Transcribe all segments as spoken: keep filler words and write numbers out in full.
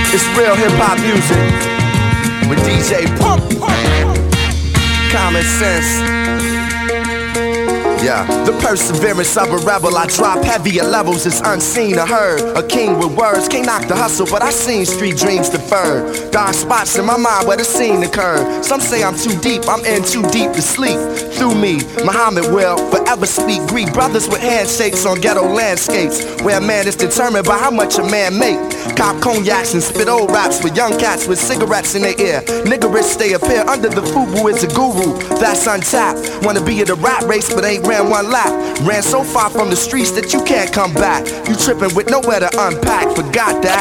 It's real hip-hop music with D J Pump. Common sense. Yeah, the perseverance of a rebel. I drop heavier levels, it's unseen or heard. A king with words, can't knock the hustle, but I seen street dreams deferred. Dark spots in my mind where the scene occurred. Some say I'm too deep, I'm in too deep to sleep. Through me, Muhammad will forever speak. Greek brothers with handshakes on ghetto landscapes, where a man is determined by how much a man make. Cop cognacs and spit old raps with young cats with cigarettes in their ear. Niggerish stay up here under the FUBU is a guru, that's untapped. Wanna be in the rap race but ain't ran one lap. Ran so far from the streets that you can't come back. You tripping with nowhere to unpack, forgot that.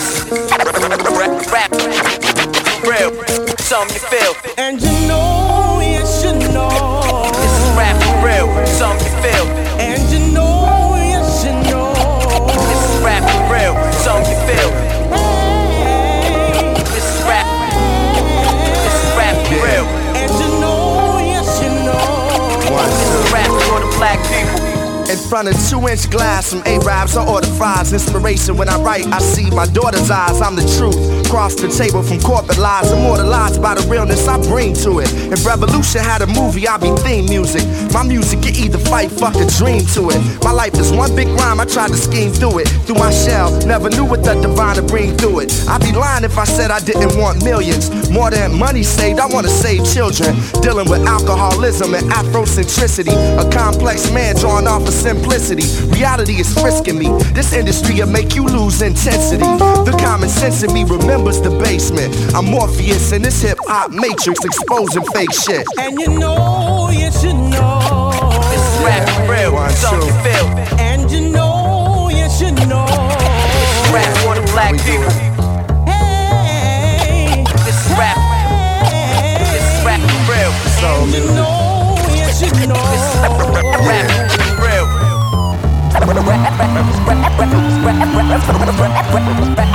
Rap, real, something you feel. And you know, yes you know. This is rap for real, something you feel. And you know, yes you know. This is rap for real, something you feel. Hey. This is rap. This is rap for real. And you know, yes you know. One, two. Rap for the black people. In front of two-inch glass, some Arabs, I order fries. Inspiration when I write, I see my daughter's eyes. I'm the truth. Cross the table from corporate lies, immortalized by the realness I bring to it. If Revolution had a movie, I'd be theme music. My music can either fight, fuck, or dream to it. My life is one big rhyme, I tried to scheme through it. Through my shell, never knew what the divine to bring through it. I'd be lying if I said I didn't want millions. More than money saved, I wanna save children. Dealing with alcoholism and Afrocentricity. A complex man drawn off of simplicity. Reality is frisking me. This industry will make you lose intensity. The common sense in me remembers the basement. I'm Morpheus in this hip-hop matrix exposing fake shit. And you know, yes you know. This is rap for real, something you feel. And you know, yes you know. This is rap for the black people. Hey. This is rap. This is rap for real. And you know, yes you know. This is rap for real.